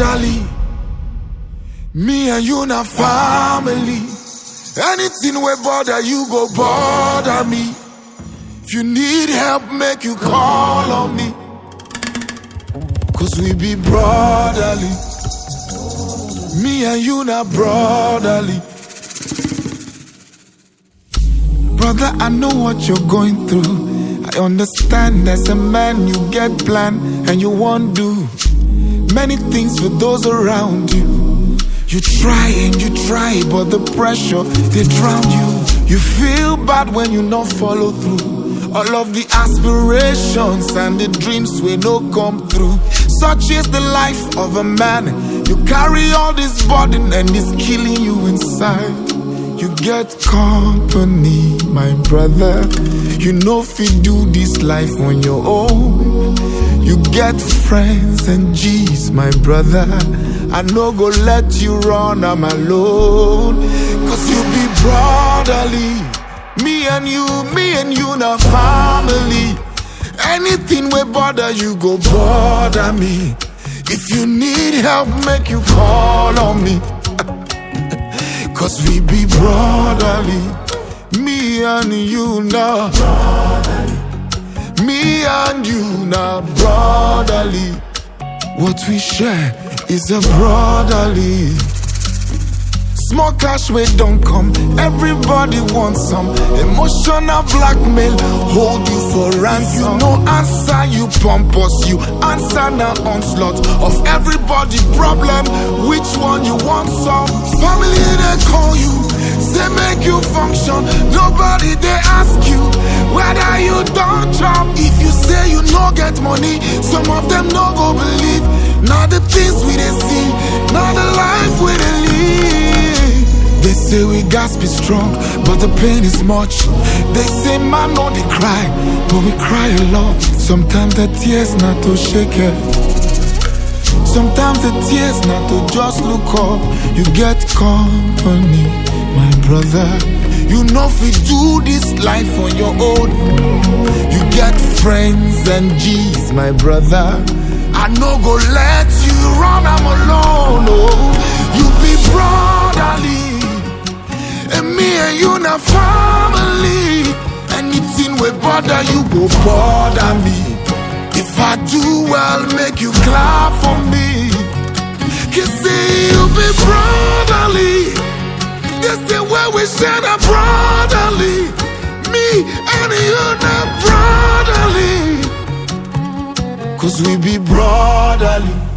brotherly. Me and you na family. Anything we bother you go bother me. If you need help, make you call on me. Cause we be brotherly. Me and you na brotherly. Brother, I know what you're going through. I understand as a man you get plan and you won't do many things for those around you. You try and you try, but the pressure, they drown you. You feel bad when you not follow through. All of the aspirations and the dreams will not come through. Such is the life of a man. You carry all this burden and it's killing you inside. You get company, my brother. You know if you do this life on your own. You get friends and G's, my brother. I no go let you run, I'm alone. Cause you be brotherly. Me and you na family. Anything we bother you go bother me. If you need help, make you call on me. Cause we be brotherly. Me and you na brotherly. Me and you na brotherly. What we share is a brotherly. Small cash we don't come, everybody wants some. Emotional blackmail, hold you for ransom. You no answer, you pump us, you answer now onslaught of everybody problem. Which one you want some? Family they call you, say make you function. Nobody they ask you whether you don't job. If you say you no get money, some of them no go believe. Now the things we they see, now the life we they live. They say we got be strong, but the pain is much. They say man no they cry, but we cry a lot. Sometimes the tears not to shake it. Sometimes the tears not to just look up. You get company, my brother. You know if we do this life on your own. You get friends and G's, my brother. I no go let you run, I'm alone. Oh, you be brotherly. And me and you na family. Anything we bother you go bother me. If I do well, make you clap for me. You see you be brotherly. This the way we share the brotherly. Me and you na brotherly. Cause we be brotherly.